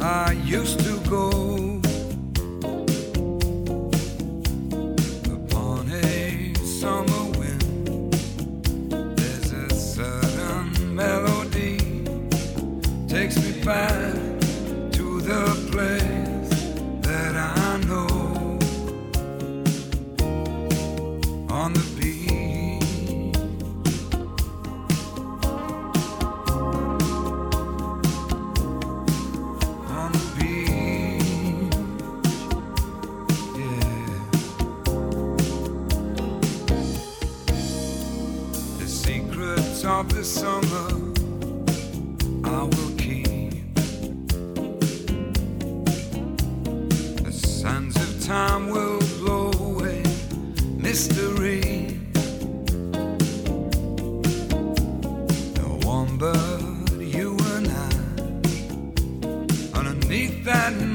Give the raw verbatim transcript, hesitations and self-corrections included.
I used to go upon a summer wind. There's a certain melody takes me back to the place that I know, on the beach. On the beach, yeah. The secrets of the summer I will keep. The sands of time will blow away mystery. No one but you and I underneath that